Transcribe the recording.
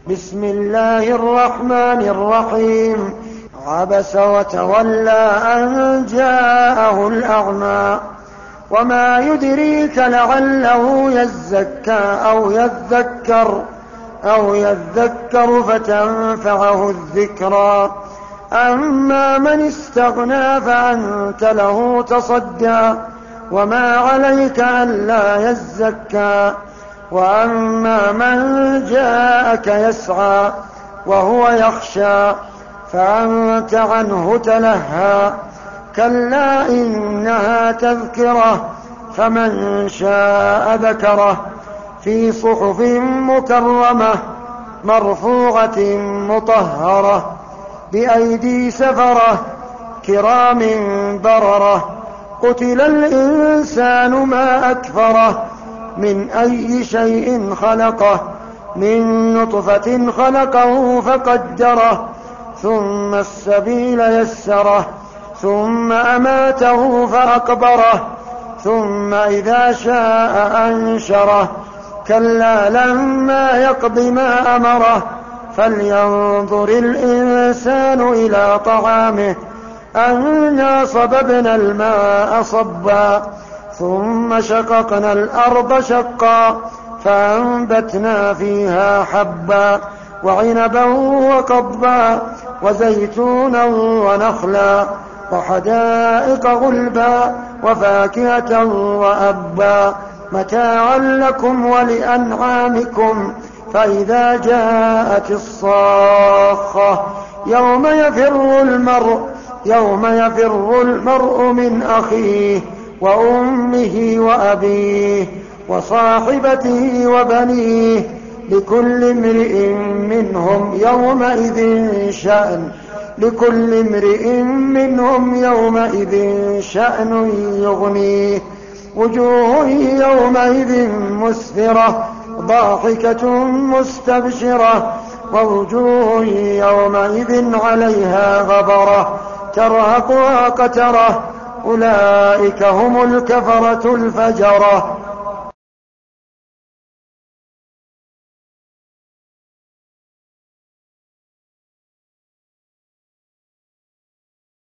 بسم الله الرحمن الرحيم. عبس وتولى أن جاءه الأعمى وما يدريك لعله يزكى أو يذكر فتنفعه الذكرى. أما من استغنى فأنت له تصدى وما عليك ألا يزكى. وأما من جاءك يسعى وهو يخشى فأنت عنه تلهى. كلا إنها تذكرة فمن شاء ذكره في صحف مكرمة مرفوعة مطهرة بأيدي سفرة كرام بررة. قتل الإنسان ما أكفره من أي شيء خلقه من نطفة خلقه فقدره ثم السبيل يسره ثم أماته فأقبره ثم إذا شاء أنشره. كلا لما يقض ما أمره فلينظر الإنسان إلى طعامه أنا صببنا الماء صبا ثم شققنا الأرض شقا فأنبتنا فيها حبا وعنبا وقضبا وزيتونا ونخلا وحدائق غلبا وفاكهة وأبا متاعا لكم ولأنعامكم. فإذا جاءت الصاخة يوم يفر المرء من أخيه وأمه وأبيه وصاحبته وبنيه لكل امرئ منهم يومئذ شأن يغنيه. وجوه يومئذ مسفرة ضاحكة مستبشرة ووجوه يومئذ عليها غبرة ترهقها قترة. أولئك هم الكفرة الفجرة.